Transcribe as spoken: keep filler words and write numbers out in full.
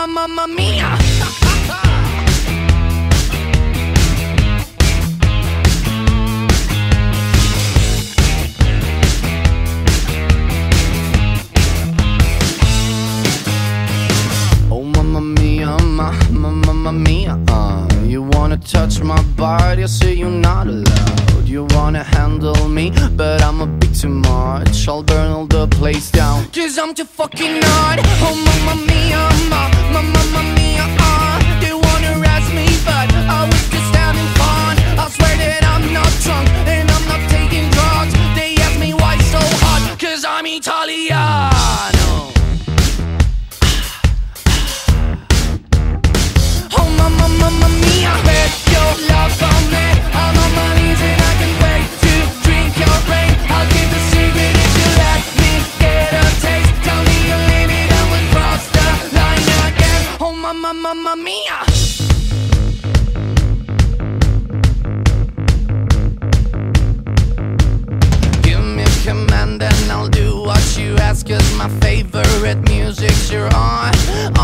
mamma, mamma mia. Oh mamma mia, ma, ma, mamma mia, uh, you wanna touch my body, I say you're not allowed. You wanna handle me, but I'm a bit too much. I'll burn all the place down, cause I'm too fucking hot. Oh mamma mia, ma, ma, mamma mia, uh, they wanna arrest me, but I was just having fun. I swear that I'm not drunk, and I'm not taking drugs. They ask me why so hot, cause I'm Italiano. Oh mamma, mamma mia, bet your love on me. I'm on my knees and I can wait to drink your brain. I'll give the secret if you let me get a taste. Tell me your limit and we'll cross the line again. Oh mamma, mamma mia. Give me a command and I'll do what you ask, cause my favorite music's you're on.